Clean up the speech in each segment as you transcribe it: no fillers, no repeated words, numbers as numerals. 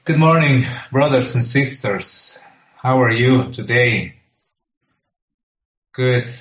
Good morning, brothers and sisters. How are you today? Good.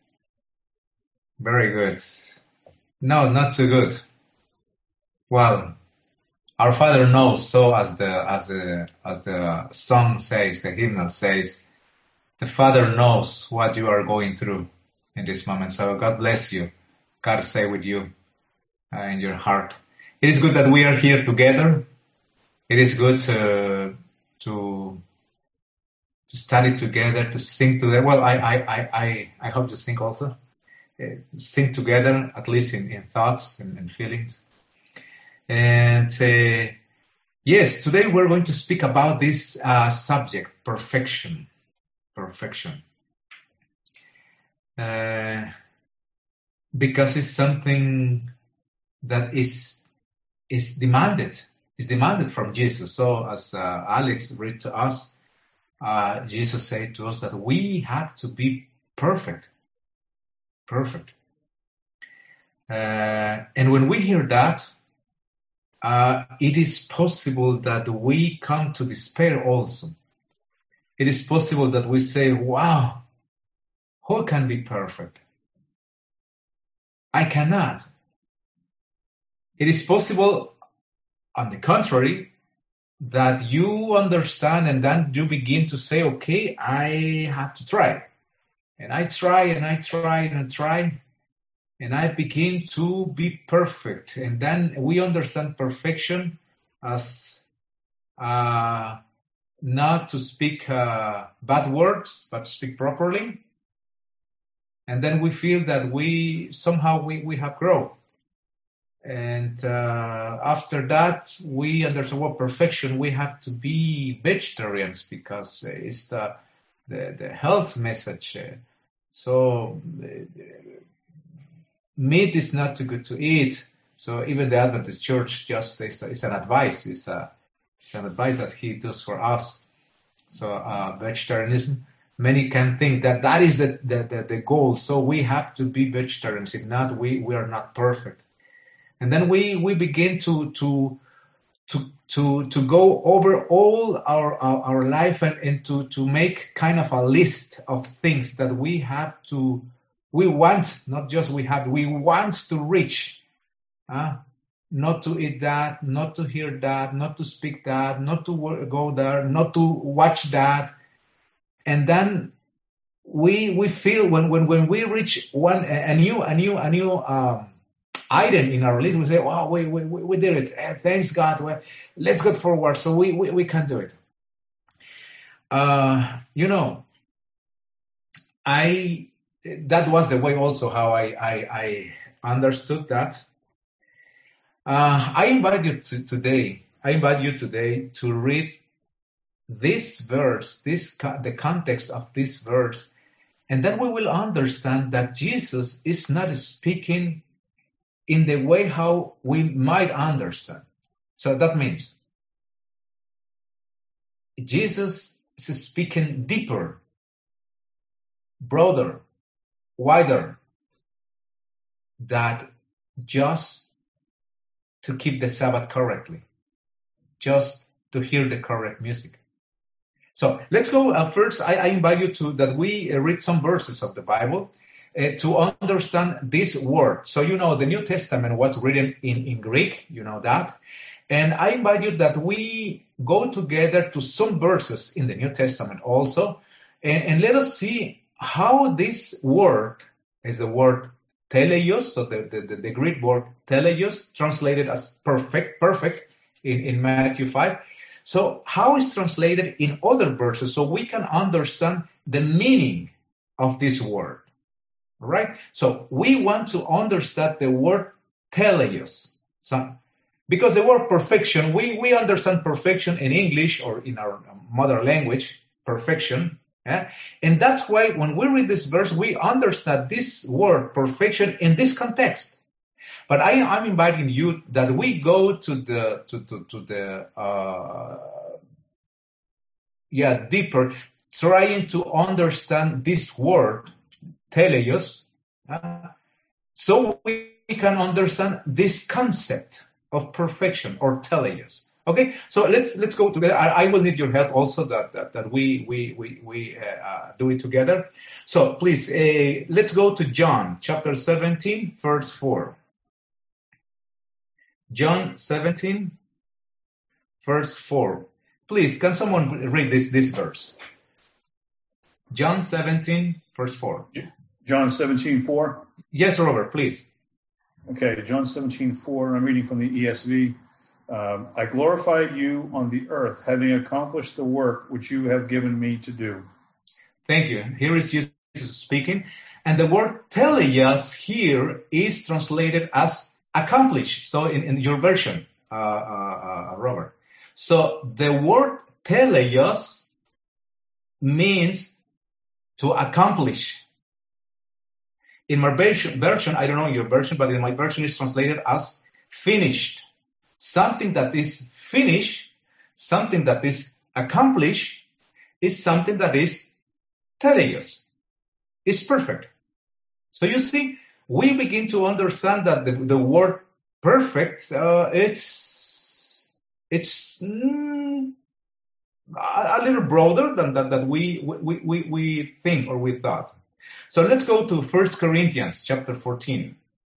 Very good. No, not too good. Well, our Father knows, so as the song says, the hymnal says, the Father knows what you are going through in this moment. So God bless you. God stay with you in your heart. It is good that we are here together. It is good to study together, to sing together. Well, I hope to sing also. Sing together, at least in thoughts and feelings. And yes, today we're going to speak about this subject, perfection. Perfection. Because it's something that is demanded. Is demanded from Jesus. So as Alex read to us, Jesus said to us that we have to be perfect. Perfect. And when we hear that, it is possible that we come to despair also. It is possible that we say, wow, who can be perfect? I cannot. It is possible, on the contrary, that you understand and then you begin to say, okay, I have to try. And I try and I try and I try. And I begin to be perfect. And then we understand perfection as not to speak bad words, but speak properly. And then we feel that we have growth. And after that, we understand what perfection. We have to be vegetarians because it's the health message. So meat is not too good to eat. So even the Adventist Church just it's an advice. It's an advice that he does for us. So vegetarianism. Many can think that is the goal. So we have to be vegetarians. If not, we are not perfect. And then we begin to go over all our life and to make kind of a list of things that we want, not just we want to reach. Not to eat that, not to hear that, not to speak that, not to go there, not to watch that. And then we feel when we reach a new item in our list, we say, "Wow, we did it! Thanks God! Well, let's go forward." So we can do it. That was the way also how I understood that. I invite you today to read this verse, the context of this verse, and then we will understand that Jesus is not speaking in the way how we might understand. So that means Jesus is speaking deeper, broader, wider, that just to keep the Sabbath correctly, just to hear the correct music. So let's go first. I invite you that we read some verses of the Bible to understand this word. So the New Testament was written in Greek, you know that. And I invite you that we go together to some verses in the New Testament also, and let us see how this word is the word teleios, so the Greek word teleios, translated as perfect in Matthew 5. So how is translated in other verses so we can understand the meaning of this word. All right? So we want to understand the word teleios. So, because the word perfection, we understand perfection in English or in our mother language, perfection. Yeah? And that's why when we read this verse, we understand this word perfection in this context. But I'm inviting you that we go to the deeper, trying to understand this word teleios, so we can understand this concept of perfection or teleios. Okay, so let's go together. I will need your help also that we do it together. So please, let's go to John chapter 17, verse 4. John 17, verse 4. Please, can someone read this verse? John 17, verse 4. John 17:4. Yes, Robert, please. Okay, John 17:4. I'm reading from the ESV. I glorified you on the earth, having accomplished the work which you have given me to do. Thank you. Here is Jesus speaking. And the word teleos here is translated as accomplish. So in your version, Robert. So the word teleos means to accomplish. In my version, I don't know your version, but in my version it's translated as finished. Something that is finished, something that is accomplished, is something that is teleos. It's perfect. So you see, we begin to understand that the word perfect, it's a little broader than that we think or we thought. So let's go to 1 Corinthians chapter 14.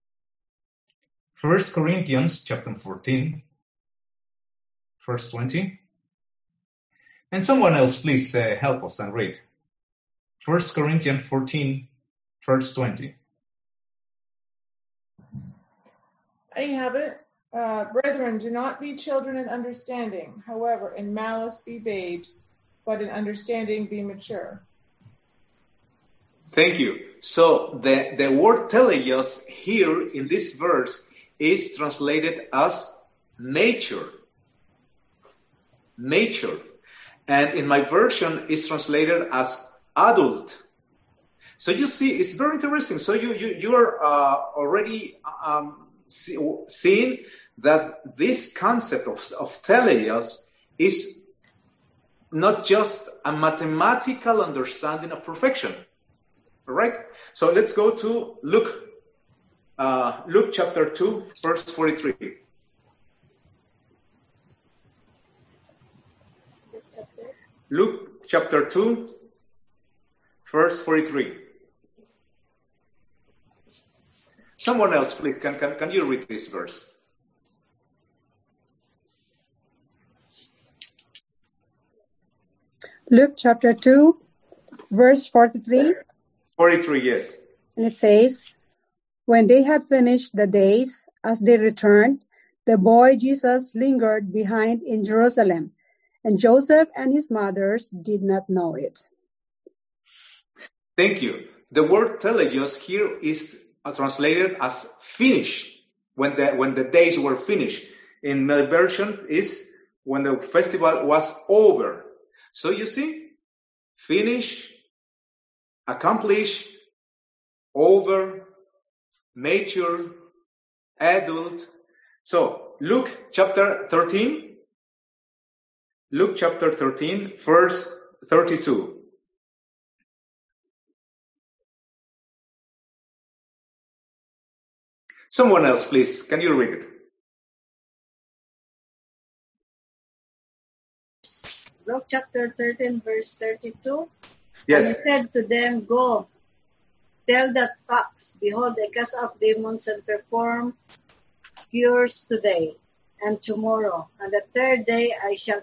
1 Corinthians chapter 14, verse 20. And someone else, please help us and read. 1 Corinthians 14, verse 20. I have it. Brethren, do not be children in understanding. However, in malice be babes, but in understanding be mature. Thank you. So the word teleos here in this verse is translated as nature. Nature. And in my version, it's translated as adult. So you see, it's very interesting. So you are already seeing that this concept of teleos is not just a mathematical understanding of perfection. All right? So let's go to Luke chapter 2, verse 43. Luke chapter 2, verse 43. Someone else, please, can you read this verse? Luke chapter 2, verse 43. 43, yes. And it says, when they had finished the days, as they returned, the boy Jesus lingered behind in Jerusalem, and Joseph and his mothers did not know it. Thank you. The word teleos here is translated as finish, when the days were finished. In my version is when the festival was over. So you see, finish, accomplish, over, mature, adult. So Luke chapter 13, verse 32. Someone else, please. Can you read it? Luke chapter 13, verse 32. Yes. And he said to them, go, tell that fox, behold, I cast out demons and perform cures today and tomorrow, and the third day I shall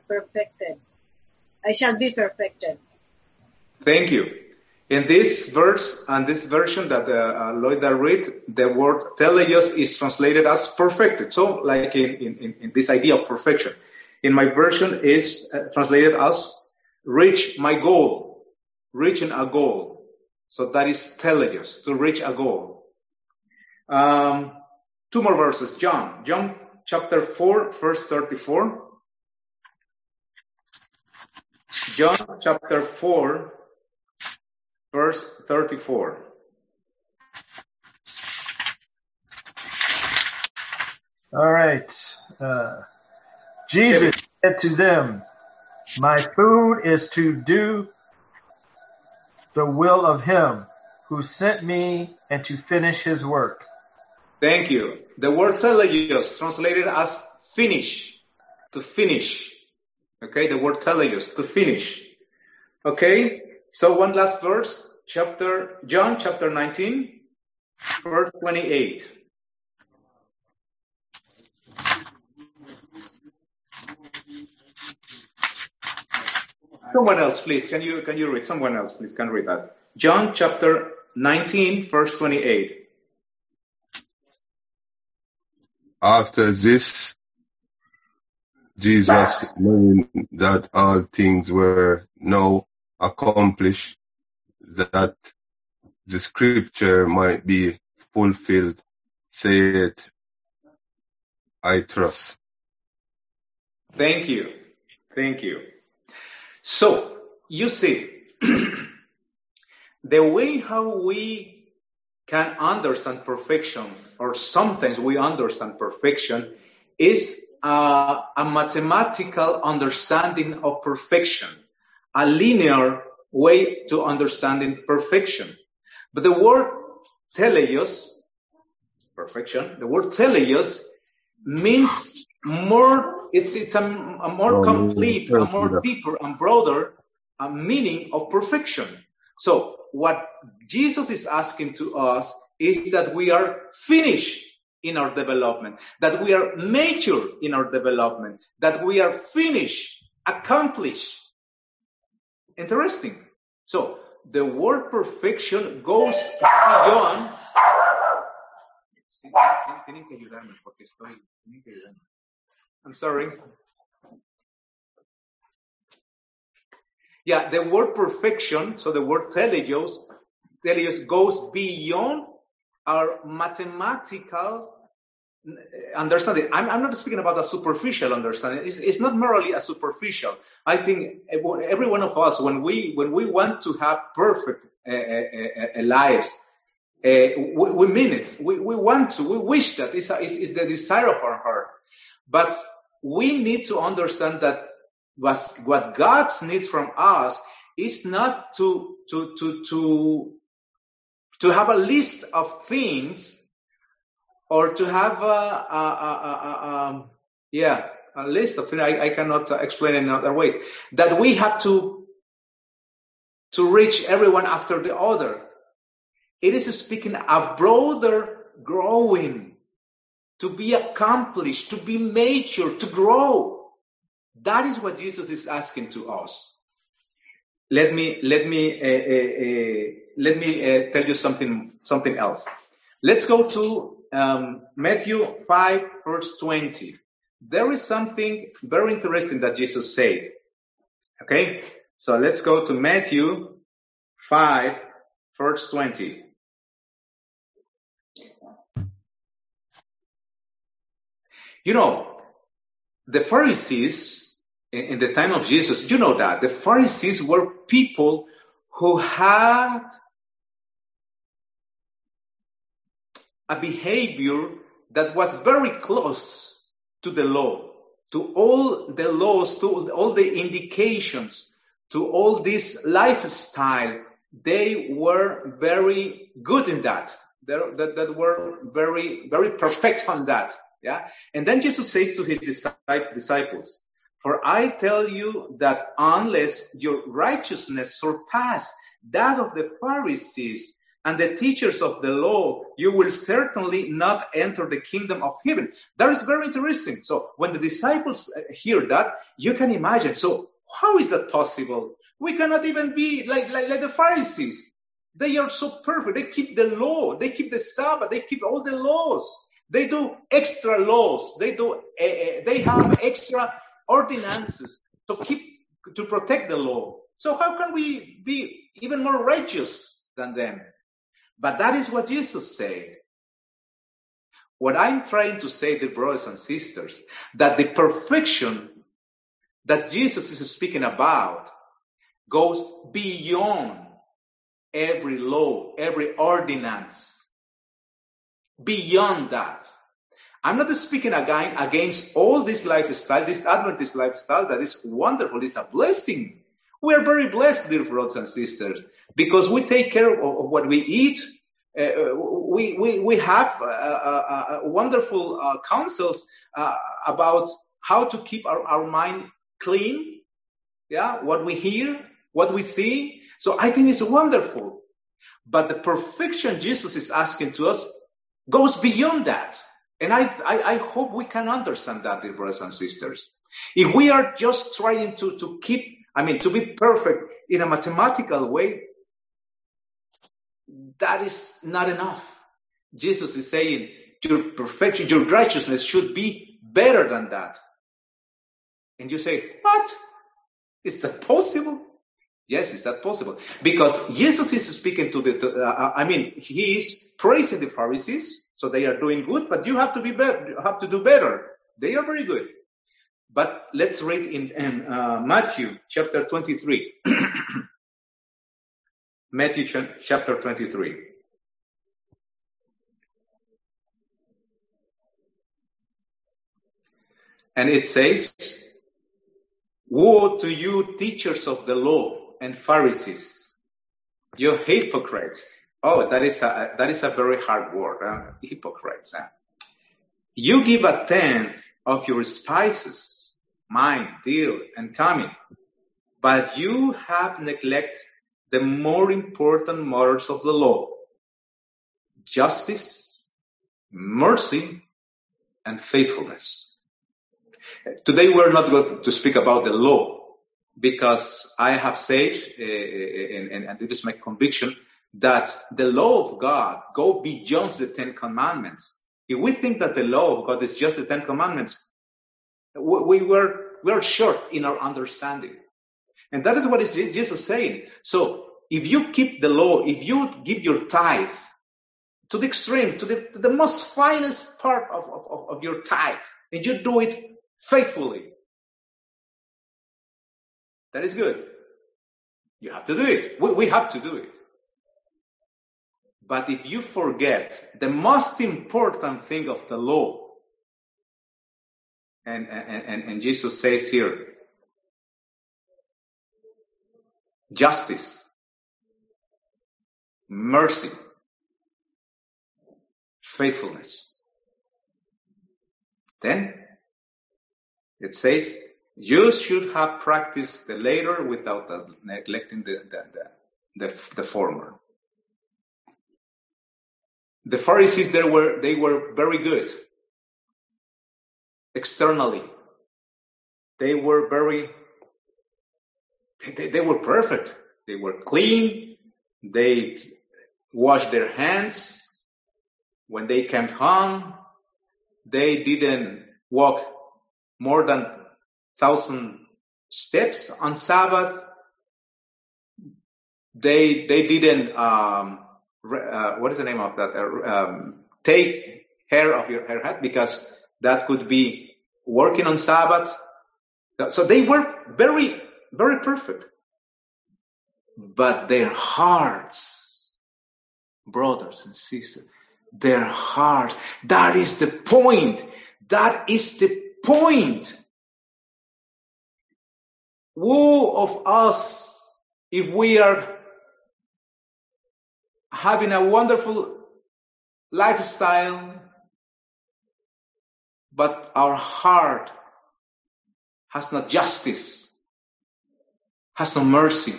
be perfected. Thank you. In this verse and this version that Loida read, the word teleos is translated as perfected. So like in this idea of perfection. In my version is translated as reach my goal, reaching a goal. So that is teleos, to reach a goal. Two more verses. John chapter 4, verse 34. John chapter 4, verse 34. All right. Jesus said to them, my food is to do the will of him who sent me and to finish his work. Thank you. The word teleos translated as finish. to finish. Okay, the word teleios, to finish. Okay, so one last verse, John chapter 19, verse 28. Someone else, please. Can you read? Someone else, please, can read that. John chapter 19, verse 28. After this, Jesus, knowing that all things were now accomplished, that the scripture might be fulfilled, said, I trust. Thank you. Thank you. So, you see, the way how we can understand perfection, or sometimes we understand perfection, is a mathematical understanding of perfection, a linear way to understanding perfection. But the word teleios, perfection, the word teleios means more. It's a more complete, a more deeper and broader meaning of perfection. So what Jesus is asking to us is that we are finished in our development, that we are mature in our development, that we are finished, accomplished. Interesting. So the word perfection goes beyond. Tienen que ayudarme porque estoy. I'm sorry. Yeah, the word perfection, so the word teleios goes beyond our mathematical understanding. I'm not speaking about a superficial understanding. It's not merely a superficial. I think every one of us, when we want to have perfect lives, we mean it. We want to. We wish that. It's the desire of our heart. But we need to understand that what God needs from us is not to have a list of things, or to have a list of things. I cannot explain it another way. That we have to reach everyone after the other. It is speaking a broader growing, to be accomplished, to be mature, to grow. That is what Jesus is asking to us. Let me tell you something else. Let's go to Matthew 5, verse 20. There is something very interesting that Jesus said. Okay, so let's go to Matthew 5, verse 20. You know, the Pharisees in the time of Jesus, you know that the Pharisees were people who had a behavior that was very close to the law, to all the laws, to all the indications, to all this lifestyle. They were very good in that. That were very, very perfect on that. Yeah. And then Jesus says to his disciples, for I tell you that unless your righteousness surpass that of the Pharisees and the teachers of the law, you will certainly not enter the kingdom of heaven. That is very interesting. So when the disciples hear that, you can imagine. So how is that possible? We cannot even be like the Pharisees. They are so perfect. They keep the law. They keep the Sabbath. They keep all the laws. They do extra laws. They have extra ordinances to protect the law. So how can we be even more righteous than them? But that is what Jesus said. What I'm trying to say, dear brothers and sisters, that the perfection that Jesus is speaking about goes beyond every law, every ordinance. Beyond that. I'm not speaking again against all this lifestyle, this Adventist lifestyle that is wonderful. It's a blessing. We are very blessed, dear brothers and sisters, because we take care of what we eat. We have wonderful counsels about how to keep our mind clean. Yeah, what we hear, what we see. So I think it's wonderful. But the perfection Jesus is asking to us goes beyond that. And I hope we can understand that, dear brothers and sisters. If we are just trying to be perfect in a mathematical way, that is not enough. Jesus is saying your perfection, your righteousness should be better than that. And you say, what? Is that possible? Yes, is that possible? Because Jesus is speaking he is praising the Pharisees, so they are doing good, but you have to be better. You have to do better. They are very good. But let's read in Matthew chapter 23. Matthew chapter 23. And it says, woe to you, teachers of the law and Pharisees, you hypocrites. Oh, that is a very hard word, hypocrites. You give a tenth of your spices, mine, dill, and cumin, but you have neglected the more important matters of the law: justice, mercy, and faithfulness. Today we're not going to speak about the law, because I have said, and it is my conviction, that the law of God go beyond the 10 Commandments. If we think that the law of God is just the 10 Commandments, we are short in our understanding. And that is what is Jesus saying. So if you keep the law, if you give your tithe to the extreme, to the most finest part of your tithe, and you do it faithfully, that is good. You have to do it. We have to do it. But if you forget the most important thing of the law, and Jesus says here, justice, mercy, faithfulness, then it says, you should have practiced the latter without neglecting the former. The Pharisees, they were very good externally. They were perfect. They were clean. They washed their hands. When they came home, they didn't walk more than 1,000 steps on Sabbath. They didn't, what is the name of that? Take hair of your head, because that could be working on Sabbath. So they were very, very perfect. But their hearts, brothers and sisters, their heart, that is the point. That is the point. Woe of us if we are having a wonderful lifestyle, but our heart has no justice, has no mercy.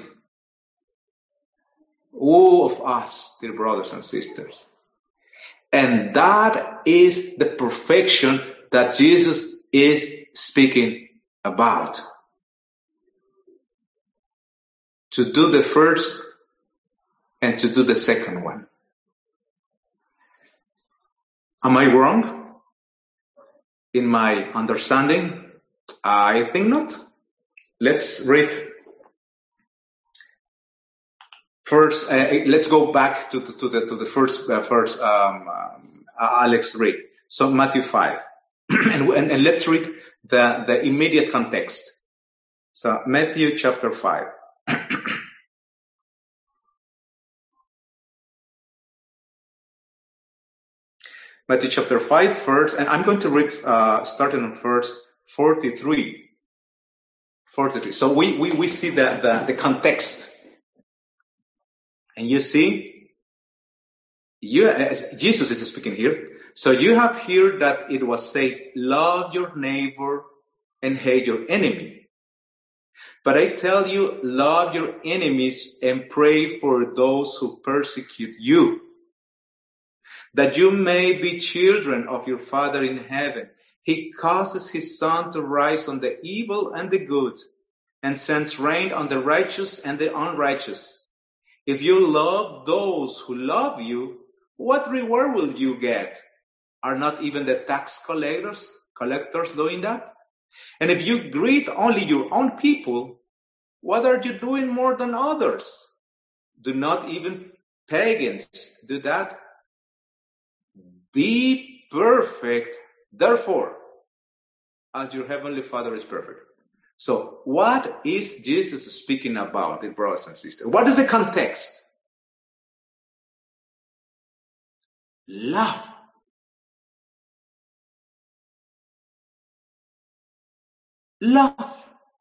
Woe of us, dear brothers and sisters. And that is the perfection that Jesus is speaking about. To do the first and to do the second one. Am I wrong in my understanding? I think not. Let's read first. Let's go back to the first verse. Alex read. So Matthew 5, and let's read the immediate context. So Matthew chapter 5. Matthew chapter 5, first, and I'm going to read starting on verse 43. 43. So we see the context. And you see, Jesus is speaking here. So you have here that it was said, love your neighbor and hate your enemy. But I tell you, love your enemies and pray for those who persecute you, that you may be children of your Father in heaven. He causes his sun to rise on the evil and the good, and sends rain on the righteous and the unrighteous. If you love those who love you, what reward will you get? Are not even the tax collectors doing that? And if you greet only your own people, what are you doing more than others? Do not even pagans do that? Be perfect, therefore, as your heavenly Father is perfect. So what is Jesus speaking about, dear brothers and sisters? What is the context? Love. Love.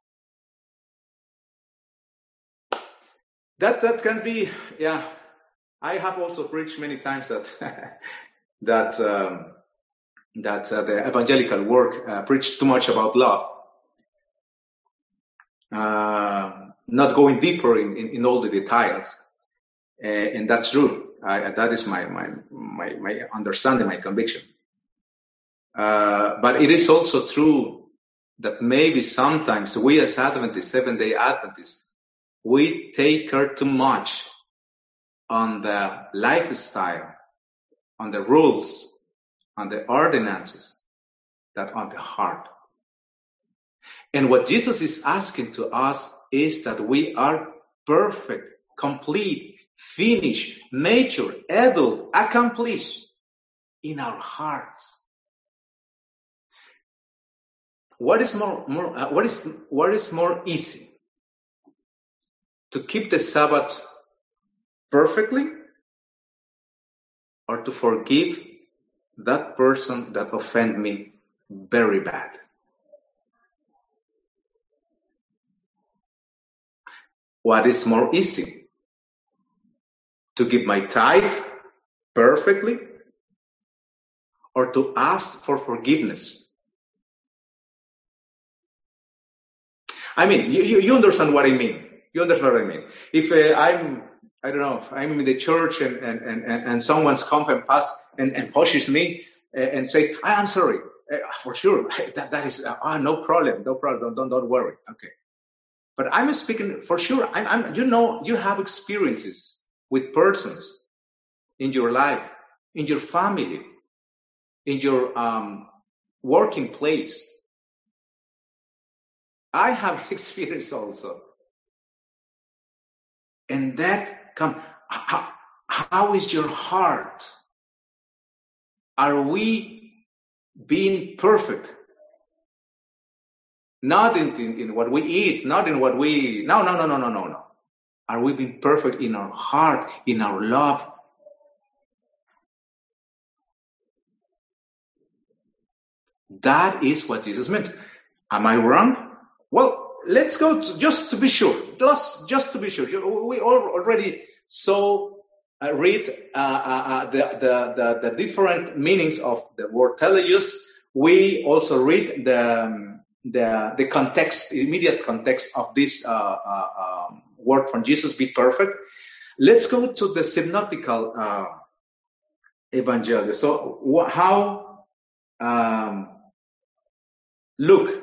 That can be, yeah. I have also preached many times that the evangelical work preached too much about love. Not going deeper in all the details, and that's true. That is my understanding, my conviction. But it is also true that maybe sometimes we as Adventists, Seventh-day Adventists, we take care too much on the lifestyle, on the rules, on the ordinances, that on the heart. And what Jesus is asking to us is that we are perfect, complete, finished, mature, adult, accomplished in our hearts. What is more easy? To keep the Sabbath perfectly, or to forgive that person that offended me very bad? What is more easy? To give my tithe perfectly, or to ask for forgiveness? I mean, you understand what I mean. You understand what I mean. If I'm in the church and someone's come and pass and pushes me and says, I'm sorry, for sure, that is, no problem, don't worry, okay. But I'm speaking for sure. You have experiences with persons in your life, in your family, in your working place. I have experience also. And that how is your heart? Are we being perfect? Not in what we eat, not in what we... No. Are we being perfect in our heart, in our love? That is what Jesus meant. Am I wrong? Well, let's go just to be sure. Just to be sure. We already read the different meanings of the word teleos. We also read the context, immediate context of this word from Jesus, be perfect. Let's go to the synoptical evangelium. So how Luke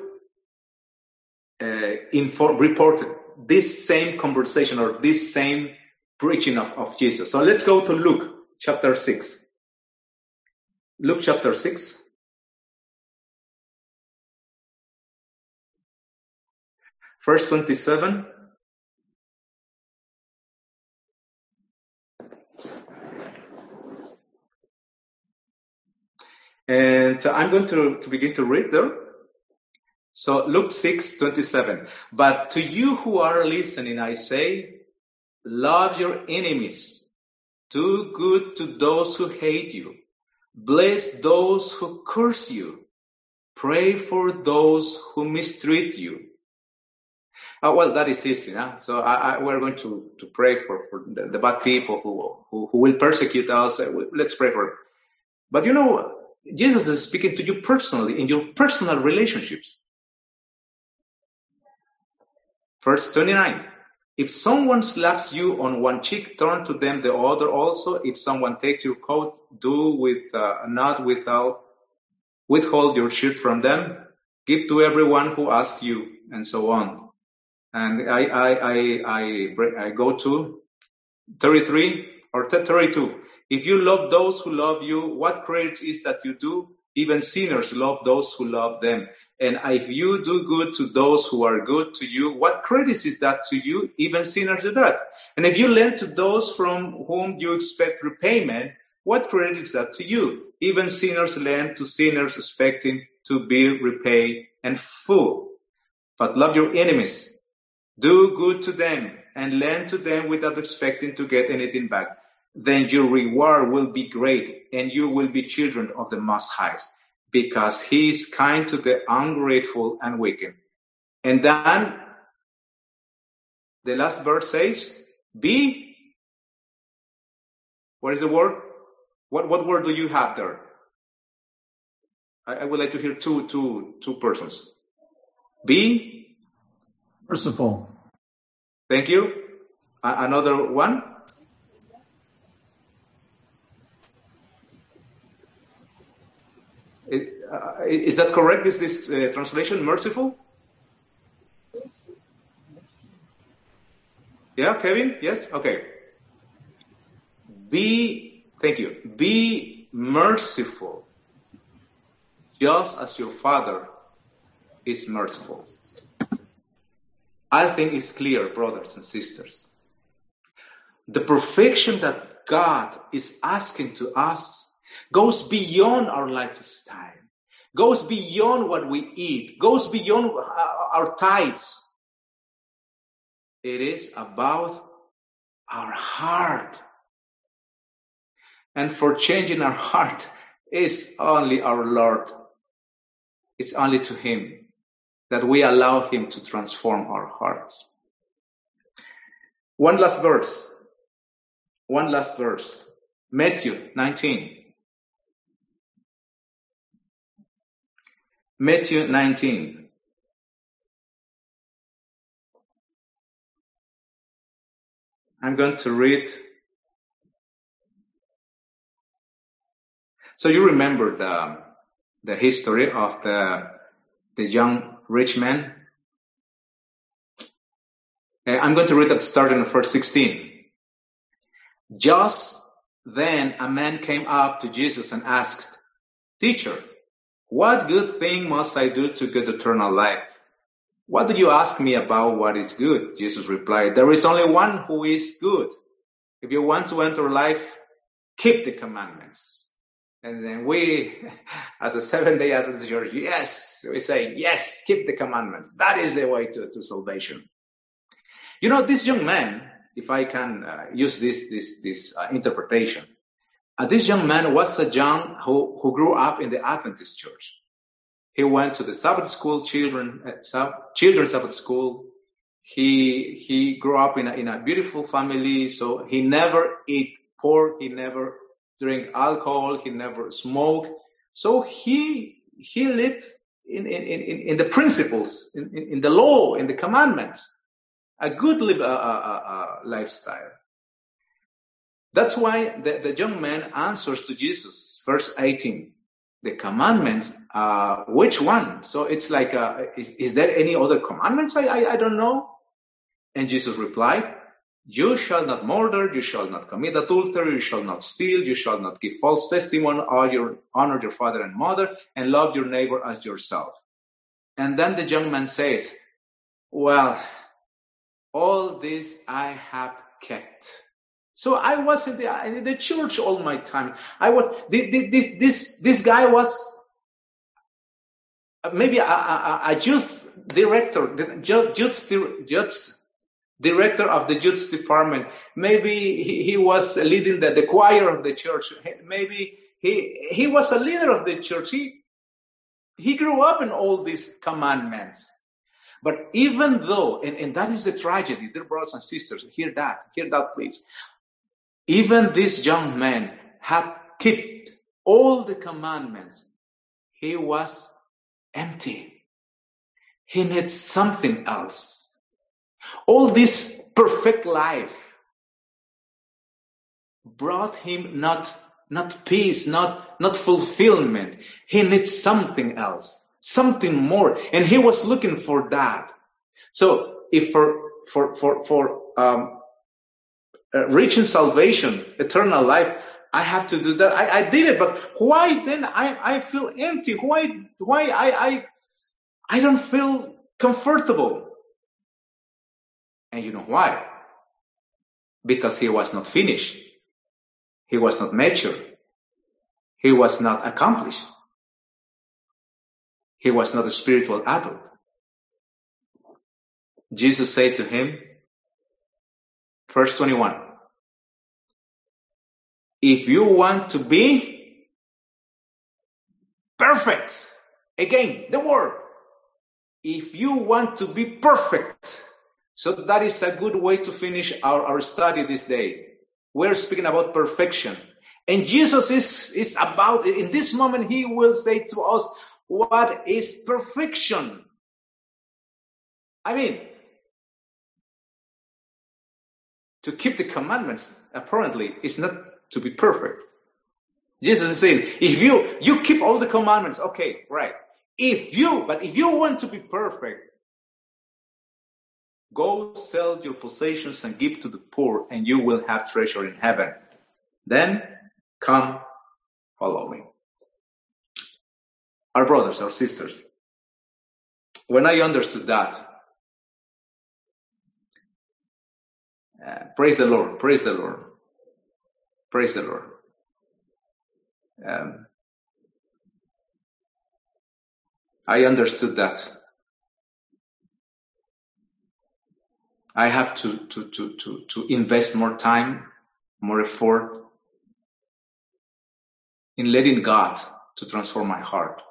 reported this same conversation or this same preaching of Jesus. So let's go to Luke chapter 6. Luke chapter 6. Verse 27. And I'm going to begin to read there. So Luke 6:27. But to you who are listening, I say, love your enemies. Do good to those who hate you. Bless those who curse you. Pray for those who mistreat you. Well, that is easy. Huh? So we're going to pray for the bad people who will persecute us. Let's pray for them. But Jesus is speaking to you personally in your personal relationships. Verse 29. If someone slaps you on one cheek, turn to them the other also. If someone takes your coat, do not withhold your shirt from them. Give to everyone who asks you, and so on. And I go to 33 or 32. If you love those who love you, what credit is that you do? Even sinners love those who love them. And if you do good to those who are good to you, what credit is that to you? Even sinners do that. And if you lend to those from whom you expect repayment, what credit is that to you? Even sinners lend to sinners expecting to be repaid and full. But love your enemies. Do good to them and lend to them without expecting to get anything back. Then your reward will be great, and you will be children of the Most High, because he is kind to the ungrateful and wicked. And then the last verse says, be. What is the word? What word do you have there? I would like to hear two persons. Be merciful. Thank you. Another one. Is that correct? Is this translation merciful? Yeah, Kevin? Yes? Okay. Thank you. Be merciful, just as your Father is merciful. I think it's clear, brothers and sisters. The perfection that God is asking to us goes beyond our lifestyle, goes beyond what we eat, goes beyond our tithes. It is about our heart. And for changing our heart is only our Lord. It's only to him that we allow him to transform our hearts. One last verse. Matthew 19. Matthew 19. I'm going to read. So you remember the history of the young rich man. I'm going to read up starting in verse 16. Just then a man came up to Jesus and asked, Teacher, what good thing must I do to get eternal life? What do you ask me about what is good? Jesus replied, there is only one who is good. If you want to enter life, keep the commandments. And then we, as a Seventh-day Adventist church, we say, yes, keep the commandments. That is the way to salvation. You know, this young man, if I can use this interpretation, this young man was a young who grew up in the Adventist church. He went to the Sabbath school, children's Sabbath school. He grew up in a beautiful family, so he never ate pork, he never drank alcohol, he never smoked. So he lived in the principles, in the law, in the commandments, a good lifestyle. That's why the young man answers to Jesus, verse 18. The commandments, which one? So it's like, is there any other commandments? I don't know. And Jesus replied, you shall not murder, you shall not commit adultery, you shall not steal, you shall not give false testimony, honor your father and mother, and love your neighbor as yourself. And then the young man says, well, all this I have kept. So I was in the church all my time. This guy was maybe a youth director, director of the youth department. Maybe he was leading the choir of the church. Maybe he was a leader of the church. He grew up in all these commandments. But even though, and that is the tragedy, dear brothers and sisters, hear that please. Even this young man had kept all the commandments. He was empty. He needs something else. All this perfect life brought him not peace, not fulfillment. He needs something else, something more, and he was looking for that. So, if for reaching salvation, eternal life, I have to do that. I did it, but why then I feel empty? Why I don't feel comfortable? And you know why? Because he was not finished. He was not mature. He was not accomplished. He was not a spiritual adult. Jesus said to him, verse 21, if you want to be perfect, again, the word, if you want to be perfect, so that is a good way to finish our study this day. We're speaking about perfection. And Jesus is about, in this moment, he will say to us, what is perfection? I mean, to keep the commandments, apparently, is not to be perfect. Jesus is saying, if you keep all the commandments, okay, right. If you want to be perfect, go sell your possessions and give to the poor, and you will have treasure in heaven. Then come, follow me. Our brothers, our sisters, when I understood that, praise the Lord, praise the Lord, praise the Lord. I understood that I have to invest more time, more effort in letting God to transform my heart.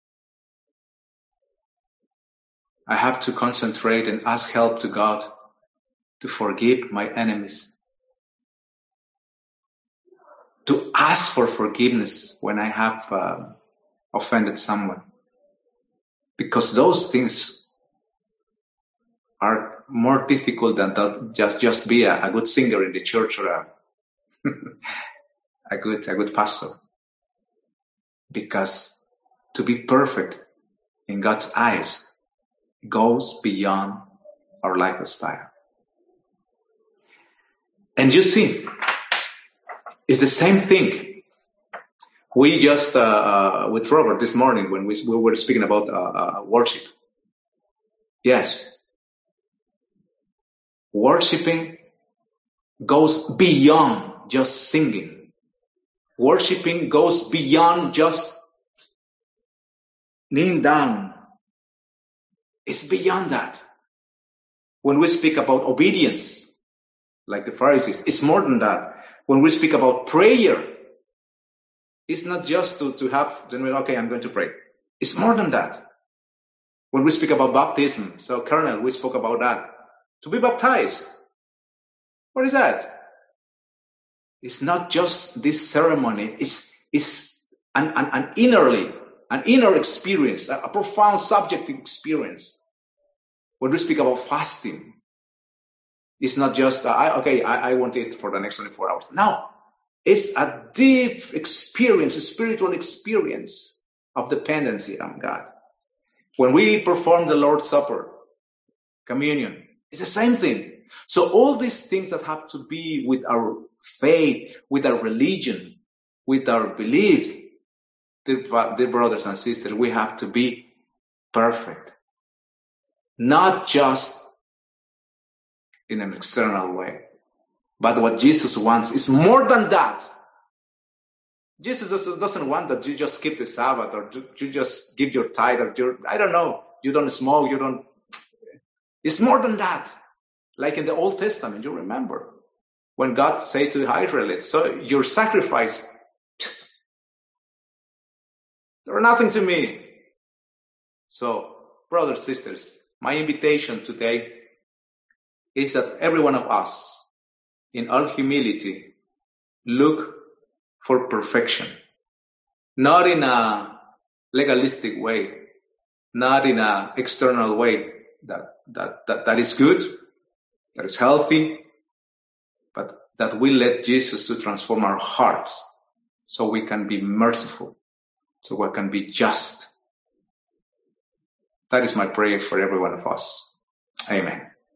I have to concentrate and ask help to God to forgive my enemies, to ask for forgiveness when I have offended someone, because those things are more difficult than just be a good singer in the church or a good pastor. Because to be perfect in God's eyes goes beyond our lifestyle. And you see, it's the same thing. We just, with Robert this morning when we were speaking about worship. Yes. Worshipping goes beyond just singing. Worshipping goes beyond just kneeling down. It's beyond that. When we speak about obedience, like the Pharisees, it's more than that. When we speak about prayer, it's not just to have, okay, I'm going to pray. It's more than that. When we speak about baptism, so Colonel, we spoke about that. To be baptized. What is that? It's not just this ceremony. It's an inner experience, a profound subjective experience. When we speak about fasting, it's not just, I want it for the next 24 hours. No, it's a deep experience, a spiritual experience of dependency on God. When we perform the Lord's Supper, communion, it's the same thing. So all these things that have to be with our faith, with our religion, with our beliefs, dear brothers and sisters, we have to be perfect. Not just in an external way. But what Jesus wants is more than that. Jesus doesn't want that you just skip the Sabbath or you just give your tithe or you don't smoke, It's more than that. Like in the Old Testament, you remember when God said to the Israelites, so your sacrifice, they're nothing to me. So, brothers, sisters, my invitation today is that every one of us, in all humility, look for perfection. Not in a legalistic way, not in an external way that is good, that is healthy, but that we let Jesus to transform our hearts so we can be merciful, so we can be just. That is my prayer for every one of us. Amen.